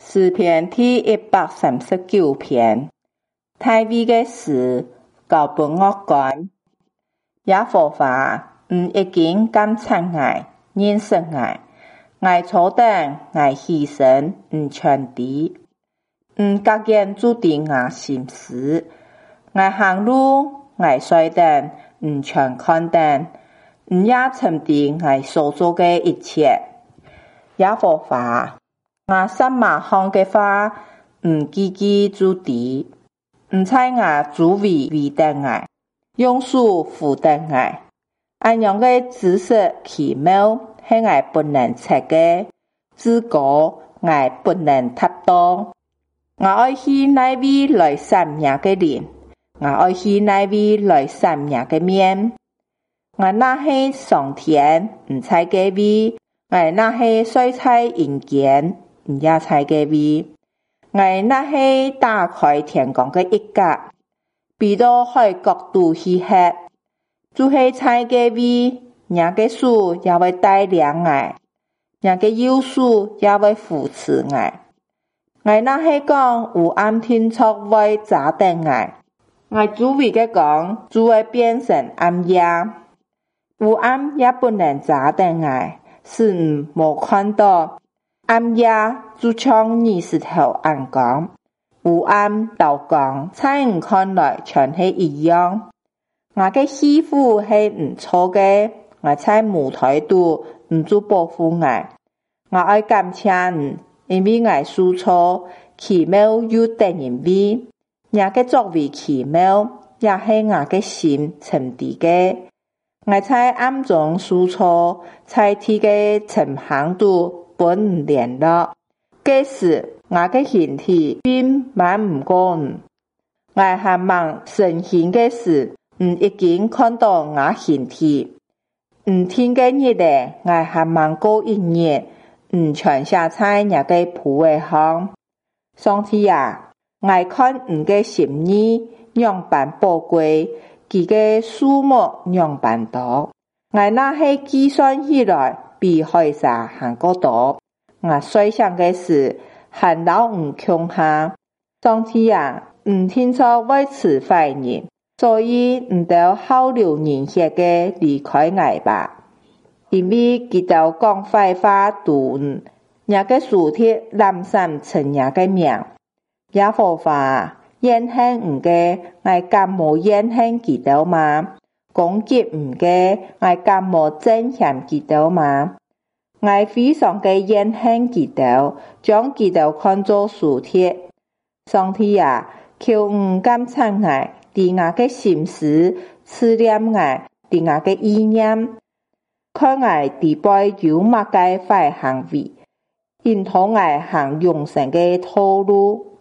诗篇第139篇，大衛的詩，交本樂觀。耶和華，已經監察我，認識我初等，我犧牲，全知。各人注定我心思，我行路，我衰等，全看等。也沉澱我所做的一切。耶和華，我什麼行的話，記記注定。在我周圍圍等我，用手扶等我。安樣的知識奇妙，是我不能測的；至高，我不能達到。我愛去那位來參耶的靈，我愛去那位來參耶的面。我那是上天，在個位；我那是睡在陰間，也在個位。我那是打開天光的一角，比到海角度去黑，就是在個位，人個手也會帶領我，人個右手也會扶持我。我那是講有暗天作會炸等我周圍的講就會變成暗夜。有暗也不能炸等我，是沒看到。暗夜就像20頭暗光，有暗到光，在我看來全是一樣。我的媳婦是錯的，我在舞台度就保護我。我愛感謝因為我所錯，奇妙又得人為。我的作為奇妙，也是我的心沉澱的。我在暗中所錯，在天的沉行度本聯絡。這時我的身體並蠻不過我還忙身心的事，已經看到我身體。天的日的我還忙過一日，全下在我的鋪位上。上帝啊，我看你的心意樣般寶貴，佢嘅數目樣般多，我那是計算起來比海沙還個多。我所想嘅事，還老窮下。上帝啊，聽說為此壞人，所以就好留人血嘅離開我吧。因為佢就講壞話對也個書貼濫散稱也個名。耶和華怨恨嘅，我敢無怨恨佢哋嗎？攻擊嘅，我敢無憎嫌佢哋嗎？我非常嘅怨恨佢哋，將佢哋看作書貼。上帝啊，求監察我，對我嘅心思，思念我，對我嘅意念，看我違背有乜嘅壞行為，引導我行永生嘅道路。